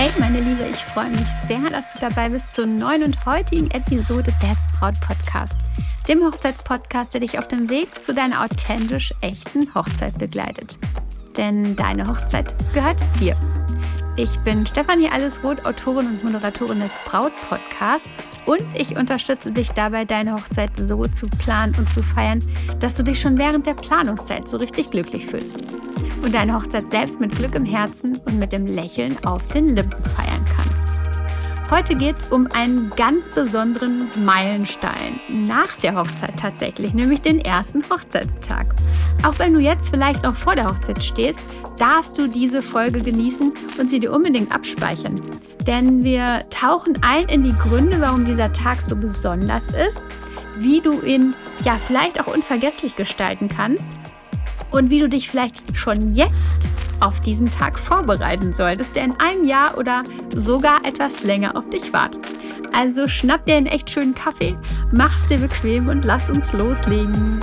Hey meine Liebe, ich freue mich sehr, dass du dabei bist zur neuen und heutigen Episode des Braut-Podcast, dem Hochzeitspodcast, der dich auf dem Weg zu deiner authentisch echten Hochzeit begleitet. Denn deine Hochzeit gehört dir. Ich bin Stefanie Allesroth, Autorin und Moderatorin des Braut-Podcasts und ich unterstütze dich dabei, deine Hochzeit so zu planen und zu feiern, dass du dich schon während der Planungszeit so richtig glücklich fühlst und deine Hochzeit selbst mit Glück im Herzen und mit dem Lächeln auf den Lippen feiern kannst. Heute geht es um einen ganz besonderen Meilenstein nach der Hochzeit tatsächlich, nämlich den ersten Hochzeitstag. Auch wenn du jetzt vielleicht noch vor der Hochzeit stehst, darfst du diese Folge genießen und sie dir unbedingt abspeichern. Denn wir tauchen ein in die Gründe, warum dieser Tag so besonders ist, wie du ihn ja vielleicht auch unvergesslich gestalten kannst und wie du dich vielleicht schon jetzt auf diesen Tag vorbereiten solltest, der in einem Jahr oder sogar etwas länger auf dich wartet. Also schnapp dir einen echt schönen Kaffee, mach's dir bequem und lass uns loslegen.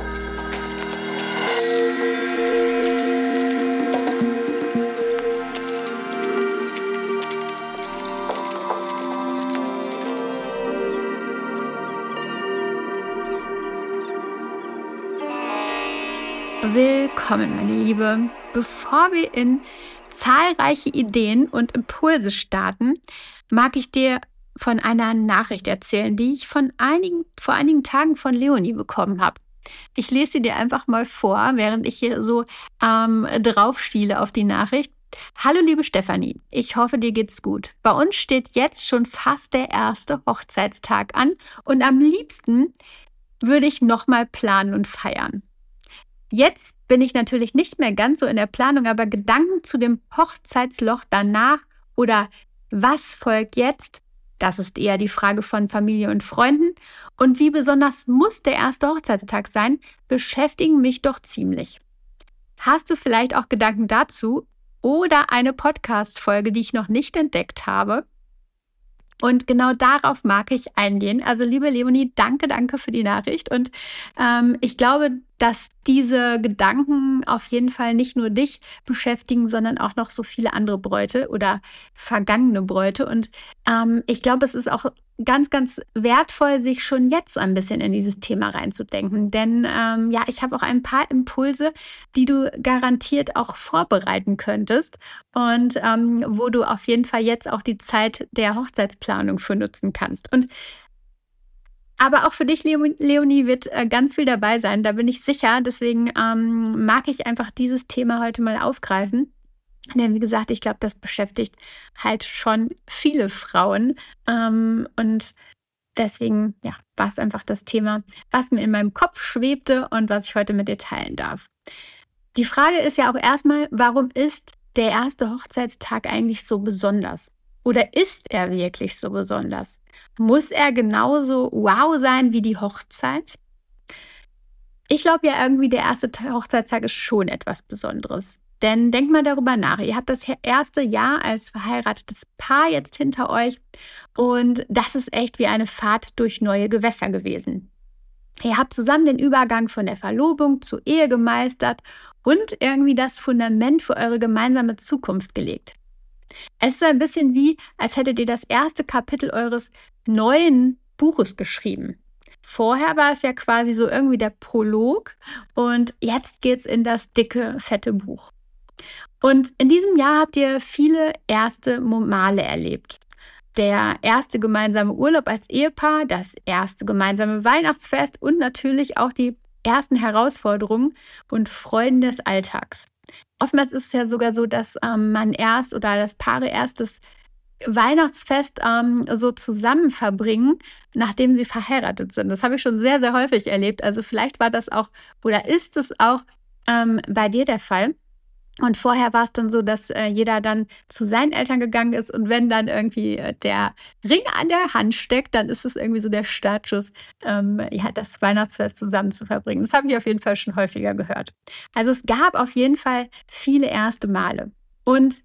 Willkommen, meine Liebe. Bevor wir in zahlreiche Ideen und Impulse starten, mag ich dir von einer Nachricht erzählen, die ich vor einigen Tagen von Leonie bekommen habe. Ich lese sie dir einfach mal vor, während ich hier so draufstiele auf die Nachricht. Hallo liebe Stefanie, ich hoffe, dir geht's gut. Bei uns steht jetzt schon fast der erste Hochzeitstag an und am liebsten würde ich nochmal planen und feiern. Jetzt bin ich natürlich nicht mehr ganz so in der Planung, aber Gedanken zu dem Hochzeitsloch danach oder was folgt jetzt, das ist eher die Frage von Familie und Freunden. Und wie besonders muss der erste Hochzeitstag sein, beschäftigen mich doch ziemlich. Hast du vielleicht auch Gedanken dazu oder eine Podcast-Folge, die ich noch nicht entdeckt habe? Und genau darauf mag ich eingehen. Also liebe Leonie, danke für die Nachricht. Und ich glaube, dass diese Gedanken auf jeden Fall nicht nur dich beschäftigen, sondern auch noch so viele andere Bräute oder vergangene Bräute. Und ich glaube, es ist auch ganz wertvoll, sich schon jetzt ein bisschen in dieses Thema reinzudenken. Denn ich habe auch ein paar Impulse, die du garantiert auch vorbereiten könntest und wo du auf jeden Fall jetzt auch die Zeit der Hochzeitsplanung für nutzen kannst. Aber auch für dich, Leonie, wird ganz viel dabei sein, da bin ich sicher. Deswegen mag ich einfach dieses Thema heute mal aufgreifen. Denn wie gesagt, ich glaube, das beschäftigt halt schon viele Frauen. Und deswegen war es einfach das Thema, was mir in meinem Kopf schwebte und was ich heute mit dir teilen darf. Die Frage ist ja auch erstmal, warum ist der erste Hochzeitstag eigentlich so besonders? Oder ist er wirklich so besonders? Muss er genauso wow sein wie die Hochzeit? Ich glaube ja irgendwie, der erste Hochzeitstag ist schon etwas Besonderes. Denn denkt mal darüber nach. Ihr habt das erste Jahr als verheiratetes Paar jetzt hinter euch und das ist echt wie eine Fahrt durch neue Gewässer gewesen. Ihr habt zusammen den Übergang von der Verlobung zur Ehe gemeistert und irgendwie das Fundament für eure gemeinsame Zukunft gelegt. Es ist ein bisschen wie, als hättet ihr das erste Kapitel eures neuen Buches geschrieben. Vorher war es ja quasi so irgendwie der Prolog und jetzt geht's in das dicke, fette Buch. Und in diesem Jahr habt ihr viele erste Male erlebt. Der erste gemeinsame Urlaub als Ehepaar, das erste gemeinsame Weihnachtsfest und natürlich auch die ersten Herausforderungen und Freuden des Alltags. Oftmals ist es ja sogar so, dass das Paare erst das Weihnachtsfest so zusammen verbringen, nachdem sie verheiratet sind. Das habe ich schon sehr, sehr häufig erlebt. Also vielleicht war das auch oder ist es auch bei dir der Fall. Und vorher war es dann so, dass jeder dann zu seinen Eltern gegangen ist und wenn dann irgendwie der Ring an der Hand steckt, dann ist es irgendwie so der Startschuss, das Weihnachtsfest zusammen zu verbringen. Das habe ich auf jeden Fall schon häufiger gehört. Also es gab auf jeden Fall viele erste Male. Und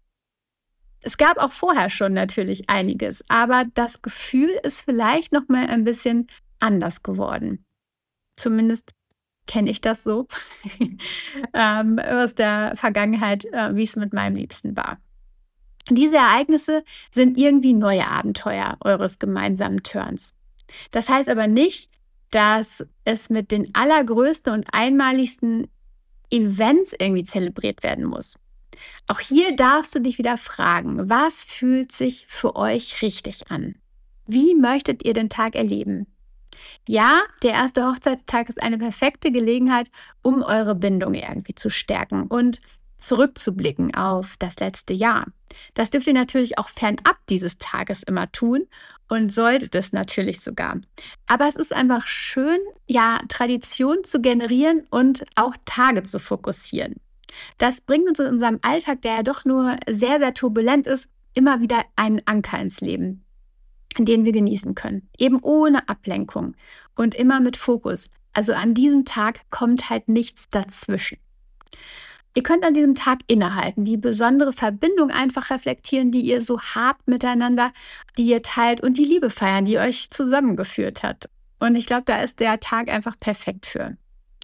es gab auch vorher schon natürlich einiges, aber das Gefühl ist vielleicht noch mal ein bisschen anders geworden. Zumindest kenne ich das so aus der Vergangenheit, wie es mit meinem Liebsten war. Diese Ereignisse sind irgendwie neue Abenteuer eures gemeinsamen Turns. Das heißt aber nicht, dass es mit den allergrößten und einmaligsten Events irgendwie zelebriert werden muss. Auch hier darfst du dich wieder fragen, was fühlt sich für euch richtig an? Wie möchtet ihr den Tag erleben? Ja, der erste Hochzeitstag ist eine perfekte Gelegenheit, um eure Bindung irgendwie zu stärken und zurückzublicken auf das letzte Jahr. Das dürft ihr natürlich auch fernab dieses Tages immer tun und solltet es natürlich sogar. Aber es ist einfach schön, ja, Tradition zu generieren und auch Tage zu fokussieren. Das bringt uns in unserem Alltag, der ja doch nur sehr, sehr turbulent ist, immer wieder einen Anker ins Leben, den wir genießen können. Eben ohne Ablenkung und immer mit Fokus. Also an diesem Tag kommt halt nichts dazwischen. Ihr könnt an diesem Tag innehalten, die besondere Verbindung einfach reflektieren, die ihr so habt miteinander, die ihr teilt und die Liebe feiern, die euch zusammengeführt hat. Und ich glaube, da ist der Tag einfach perfekt für.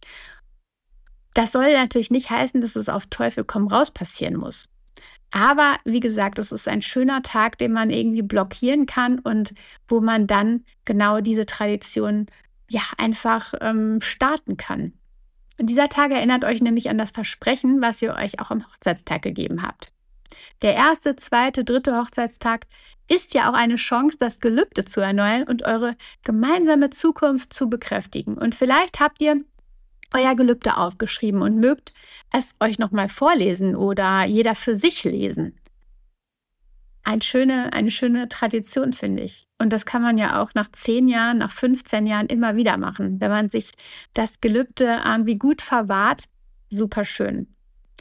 Das soll natürlich nicht heißen, dass es auf Teufel komm raus passieren muss. Aber wie gesagt, es ist ein schöner Tag, den man irgendwie blockieren kann und wo man dann genau diese Tradition ja einfach starten kann. Und dieser Tag erinnert euch nämlich an das Versprechen, was ihr euch auch am Hochzeitstag gegeben habt. Der erste, zweite, dritte Hochzeitstag ist ja auch eine Chance, das Gelübde zu erneuern und eure gemeinsame Zukunft zu bekräftigen. Und vielleicht habt ihr euer Gelübde aufgeschrieben und mögt es euch nochmal vorlesen oder jeder für sich lesen. Eine schöne Tradition, finde ich. Und das kann man ja auch nach 10 Jahren, nach 15 Jahren immer wieder machen. Wenn man sich das Gelübde irgendwie gut verwahrt, super schön.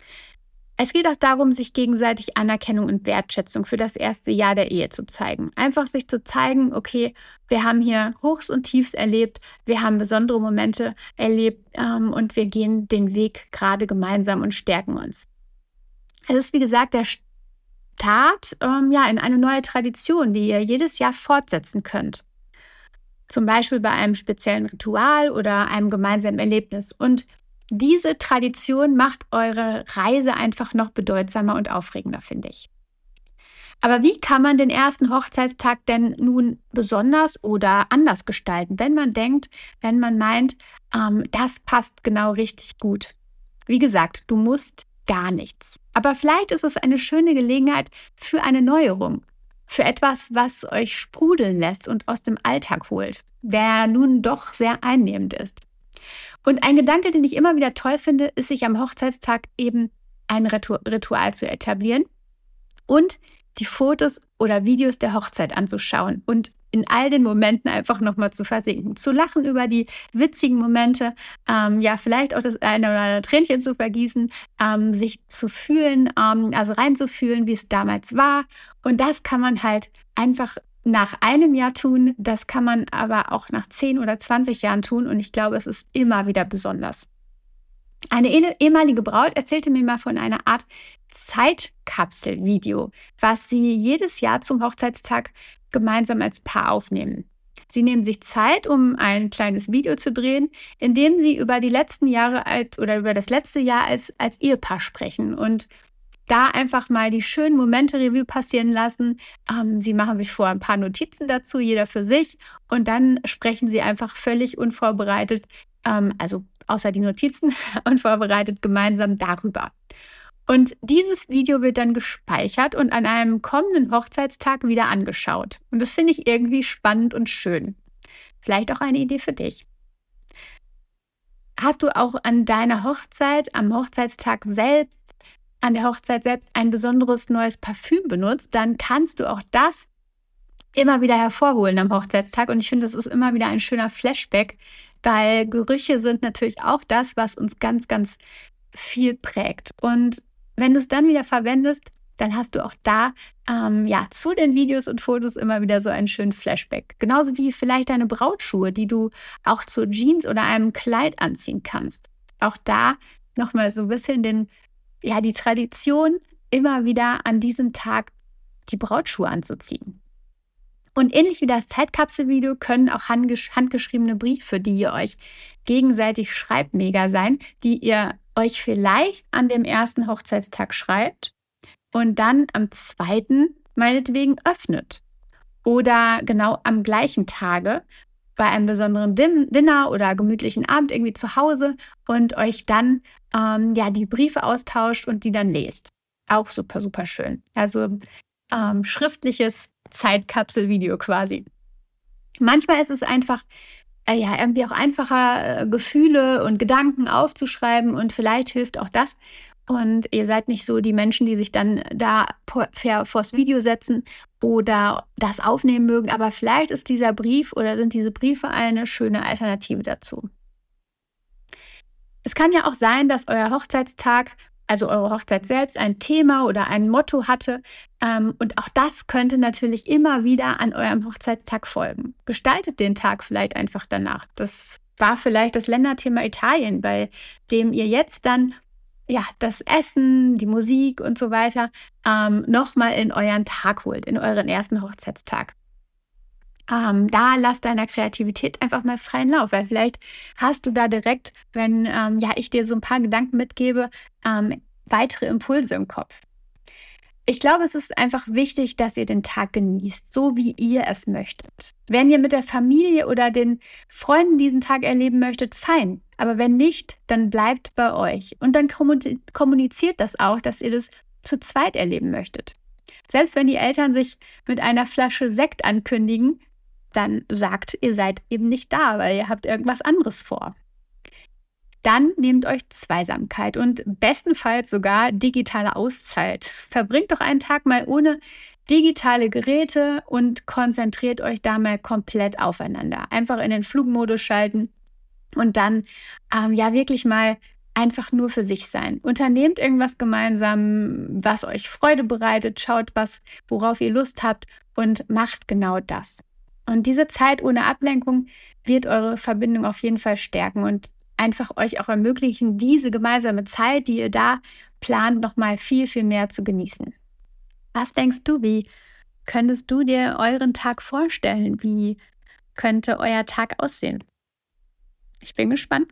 Es geht auch darum, sich gegenseitig Anerkennung und Wertschätzung für das erste Jahr der Ehe zu zeigen. Einfach sich zu zeigen, okay, wir haben hier Hochs und Tiefs erlebt, wir haben besondere Momente erlebt und wir gehen den Weg gerade gemeinsam und stärken uns. Es ist, wie gesagt, der Start in eine neue Tradition, die ihr jedes Jahr fortsetzen könnt. Zum Beispiel bei einem speziellen Ritual oder einem gemeinsamen Erlebnis. Und diese Tradition macht eure Reise einfach noch bedeutsamer und aufregender, finde ich. Aber wie kann man den ersten Hochzeitstag denn nun besonders oder anders gestalten, wenn man meint, das passt genau richtig gut? Wie gesagt, du musst gar nichts. Aber vielleicht ist es eine schöne Gelegenheit für eine Neuerung, für etwas, was euch sprudeln lässt und aus dem Alltag holt, der nun doch sehr einnehmend ist. Und ein Gedanke, den ich immer wieder toll finde, ist, sich am Hochzeitstag eben ein Ritual zu etablieren und die Fotos oder Videos der Hochzeit anzuschauen und in all den Momenten einfach nochmal zu versinken, zu lachen über die witzigen Momente, vielleicht auch das eine oder andere Tränchen zu vergießen, sich zu fühlen, also reinzufühlen, wie es damals war. Und das kann man halt einfach nach einem Jahr tun, das kann man aber auch nach 10 oder 20 Jahren tun und ich glaube, es ist immer wieder besonders. Eine ehemalige Braut erzählte mir mal von einer Art Zeitkapsel-Video, was sie jedes Jahr zum Hochzeitstag gemeinsam als Paar aufnehmen. Sie nehmen sich Zeit, um ein kleines Video zu drehen, in dem sie über die letzten Jahre über das letzte Jahr als Ehepaar sprechen und da einfach mal die schönen Momente Revue passieren lassen. Sie machen sich vor ein paar Notizen dazu, jeder für sich, und dann sprechen sie einfach völlig unvorbereitet, also außer die Notizen, unvorbereitet gemeinsam darüber. Und dieses Video wird dann gespeichert und an einem kommenden Hochzeitstag wieder angeschaut. Und das finde ich irgendwie spannend und schön. Vielleicht auch eine Idee für dich. Hast du auch an deiner Hochzeit, am Hochzeitstag selbst, an der Hochzeit selbst ein besonderes neues Parfüm benutzt, dann kannst du auch das immer wieder hervorholen am Hochzeitstag. Und ich finde, das ist immer wieder ein schöner Flashback, weil Gerüche sind natürlich auch das, was uns ganz, ganz viel prägt. Und wenn du es dann wieder verwendest, dann hast du auch da zu den Videos und Fotos immer wieder so einen schönen Flashback. Genauso wie vielleicht deine Brautschuhe, die du auch zu Jeans oder einem Kleid anziehen kannst. Auch da nochmal so ein bisschen die Tradition, immer wieder an diesem Tag die Brautschuhe anzuziehen. Und ähnlich wie das Zeitkapselvideo können auch handgeschriebene Briefe, die ihr euch gegenseitig schreibt, mega sein, die ihr euch vielleicht an dem ersten Hochzeitstag schreibt, und dann am zweiten meinetwegen öffnet. Oder genau am gleichen Tage bei einem besonderen Dinner oder gemütlichen Abend irgendwie zu Hause und euch dann die Briefe austauscht und die dann lest. Auch super, super schön. Also schriftliches Zeitkapselvideo quasi. Manchmal ist es einfach irgendwie auch einfacher, Gefühle und Gedanken aufzuschreiben und vielleicht hilft auch das. Und ihr seid nicht so die Menschen, die sich dann da vors Video setzen oder das aufnehmen mögen, aber vielleicht ist dieser Brief oder sind diese Briefe eine schöne Alternative dazu. Es kann ja auch sein, dass euer Hochzeitstag, also eure Hochzeit selbst, ein Thema oder ein Motto hatte. Und auch das könnte natürlich immer wieder an eurem Hochzeitstag folgen. Gestaltet den Tag vielleicht einfach danach. Das war vielleicht das Länderthema Italien, bei dem ihr jetzt dann das Essen, die Musik und so weiter nochmal in euren Tag holt, in euren ersten Hochzeitstag. Da lass deiner Kreativität einfach mal freien Lauf, weil vielleicht hast du da direkt, wenn ich dir so ein paar Gedanken mitgebe, weitere Impulse im Kopf. Ich glaube, es ist einfach wichtig, dass ihr den Tag genießt, so wie ihr es möchtet. Wenn ihr mit der Familie oder den Freunden diesen Tag erleben möchtet, fein. Aber wenn nicht, dann bleibt bei euch. Und dann kommuniziert das auch, dass ihr das zu zweit erleben möchtet. Selbst wenn die Eltern sich mit einer Flasche Sekt ankündigen, dann sagt, ihr seid eben nicht da, weil ihr habt irgendwas anderes vor. Dann nehmt euch Zweisamkeit und bestenfalls sogar digitale Auszeit. Verbringt doch einen Tag mal ohne digitale Geräte und konzentriert euch da mal komplett aufeinander. Einfach in den Flugmodus schalten und dann wirklich mal einfach nur für sich sein. Unternehmt irgendwas gemeinsam, was euch Freude bereitet, schaut worauf ihr Lust habt und macht genau das. Und diese Zeit ohne Ablenkung wird eure Verbindung auf jeden Fall stärken und einfach euch auch ermöglichen, diese gemeinsame Zeit, die ihr da plant, nochmal viel, viel mehr zu genießen. Was denkst du, wie könntest du dir euren Tag vorstellen? Wie könnte euer Tag aussehen? Ich bin gespannt.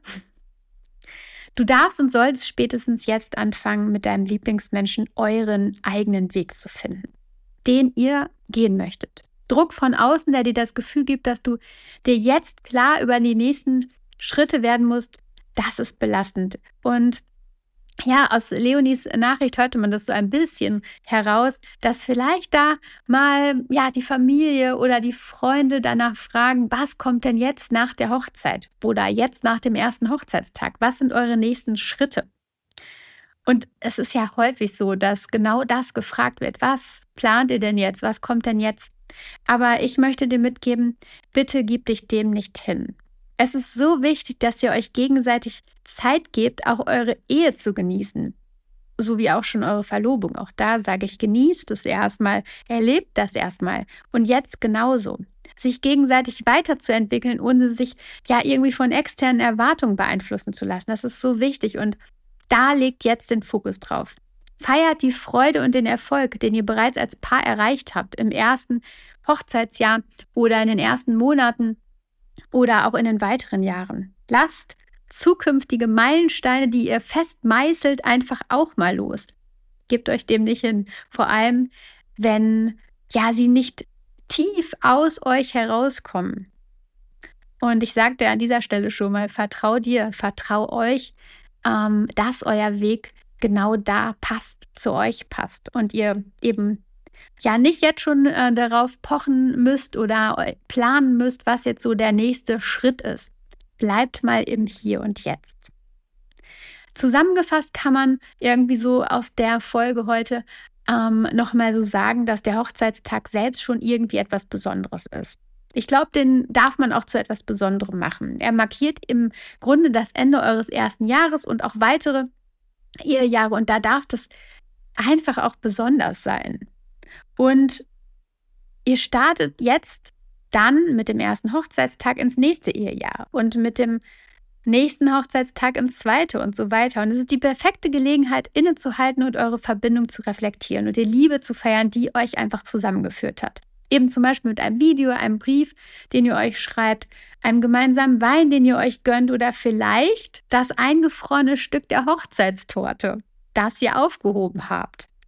Du darfst und solltest spätestens jetzt anfangen, mit deinem Lieblingsmenschen euren eigenen Weg zu finden, den ihr gehen möchtet. Druck von außen, der dir das Gefühl gibt, dass du dir jetzt klar über die nächsten Schritte werden musst, das ist belastend. Und aus Leonies Nachricht hörte man das so ein bisschen heraus, dass vielleicht da mal die Familie oder die Freunde danach fragen, was kommt denn jetzt nach der Hochzeit oder jetzt nach dem ersten Hochzeitstag? Was sind eure nächsten Schritte? Und es ist ja häufig so, dass genau das gefragt wird. Was plant ihr denn jetzt? Was kommt denn jetzt? Aber ich möchte dir mitgeben, bitte gib dich dem nicht hin. Es ist so wichtig, dass ihr euch gegenseitig Zeit gebt, auch eure Ehe zu genießen. So wie auch schon eure Verlobung. Auch da sage ich, genießt es erstmal, erlebt das erstmal. Und jetzt genauso. Sich gegenseitig weiterzuentwickeln, ohne sich irgendwie von externen Erwartungen beeinflussen zu lassen. Das ist so wichtig und da legt jetzt den Fokus drauf. Feiert die Freude und den Erfolg, den ihr bereits als Paar erreicht habt im ersten Hochzeitsjahr oder in den ersten Monaten oder auch in den weiteren Jahren. Lasst zukünftige Meilensteine, die ihr fest meißelt, einfach auch mal los. Gebt euch dem nicht hin. Vor allem, wenn sie nicht tief aus euch herauskommen. Und ich sagte an dieser Stelle schon mal, vertrau dir, vertrau euch, dass euer Weg genau da passt, zu euch passt. Und ihr eben nicht jetzt schon darauf pochen müsst oder planen müsst, was jetzt so der nächste Schritt ist. Bleibt mal im Hier und Jetzt. Zusammengefasst kann man irgendwie so aus der Folge heute nochmal so sagen, dass der Hochzeitstag selbst schon irgendwie etwas Besonderes ist. Ich glaube, den darf man auch zu etwas Besonderem machen. Er markiert im Grunde das Ende eures ersten Jahres und auch weitere Ehejahre. Und da darf das einfach auch besonders sein. Und ihr startet jetzt dann mit dem ersten Hochzeitstag ins nächste Ehejahr und mit dem nächsten Hochzeitstag ins zweite und so weiter. Und es ist die perfekte Gelegenheit, innezuhalten und eure Verbindung zu reflektieren und die Liebe zu feiern, die euch einfach zusammengeführt hat. Eben zum Beispiel mit einem Video, einem Brief, den ihr euch schreibt, einem gemeinsamen Wein, den ihr euch gönnt oder vielleicht das eingefrorene Stück der Hochzeitstorte, das ihr aufgehoben habt.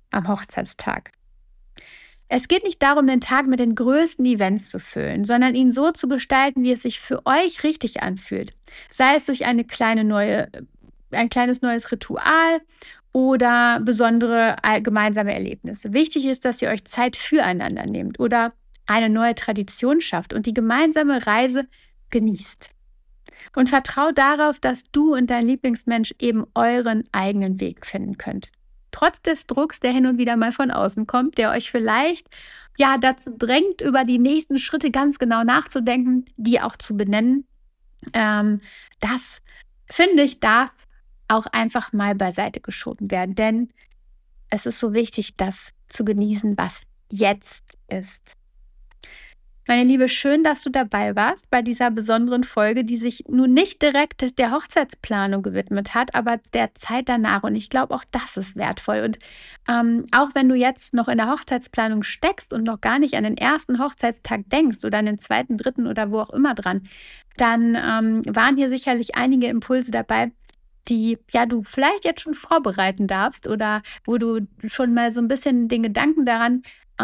am Hochzeitstag. Es geht nicht darum, den Tag mit den größten Events zu füllen, sondern ihn so zu gestalten, wie es sich für euch richtig anfühlt. Sei es durch ein kleines neues Ritual oder besondere gemeinsame Erlebnisse. Wichtig ist, dass ihr euch Zeit füreinander nehmt oder eine neue Tradition schafft und die gemeinsame Reise genießt. Und vertraut darauf, dass du und dein Lieblingsmensch eben euren eigenen Weg finden könnt. Trotz des Drucks, der hin und wieder mal von außen kommt, der euch vielleicht dazu drängt, über die nächsten Schritte ganz genau nachzudenken, die auch zu benennen. Das, finde ich, darf auch einfach mal beiseite geschoben werden. Denn es ist so wichtig, das zu genießen, was jetzt ist. Meine Liebe, schön, dass du dabei warst bei dieser besonderen Folge, die sich nun nicht direkt der Hochzeitsplanung gewidmet hat, aber der Zeit danach. Und ich glaube, auch das ist wertvoll. Und auch wenn du jetzt noch in der Hochzeitsplanung steckst und noch gar nicht an den ersten Hochzeitstag denkst oder an den zweiten, dritten oder wo auch immer dran, dann waren hier sicherlich einige Impulse dabei, die du vielleicht jetzt schon vorbereiten darfst oder wo du schon mal so ein bisschen den Gedanken daran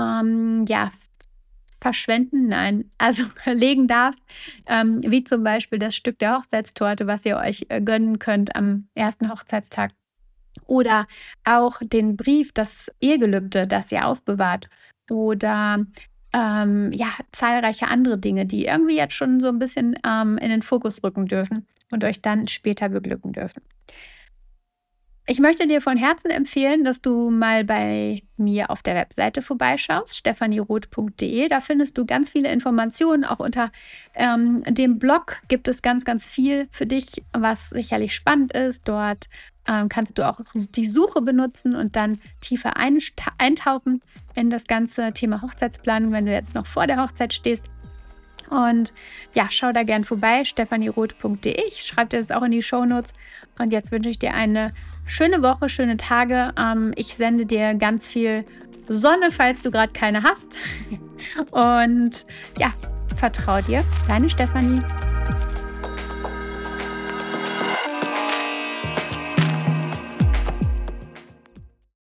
verschwenden, nein, also legen darfst, wie zum Beispiel das Stück der Hochzeitstorte, was ihr euch gönnen könnt am ersten Hochzeitstag. Oder auch den Brief, das Ehegelübde, das ihr aufbewahrt. Oder zahlreiche andere Dinge, die irgendwie jetzt schon so ein bisschen in den Fokus rücken dürfen und euch dann später beglücken dürfen. Ich möchte dir von Herzen empfehlen, dass du mal bei mir auf der Webseite vorbeischaust, stephanieroth.de. Da findest du ganz viele Informationen. Auch unter dem Blog gibt es ganz, ganz viel für dich, was sicherlich spannend ist. Dort kannst du auch die Suche benutzen und dann tiefer eintauchen in das ganze Thema Hochzeitsplanung, wenn du jetzt noch vor der Hochzeit stehst. Und schau da gern vorbei, stephanieroth.de. Ich schreibe dir das auch in die Shownotes. Und jetzt wünsche ich dir eine schöne Woche, schöne Tage. Ich sende dir ganz viel Sonne, falls du gerade keine hast. Und vertrau dir, deine Stefanie.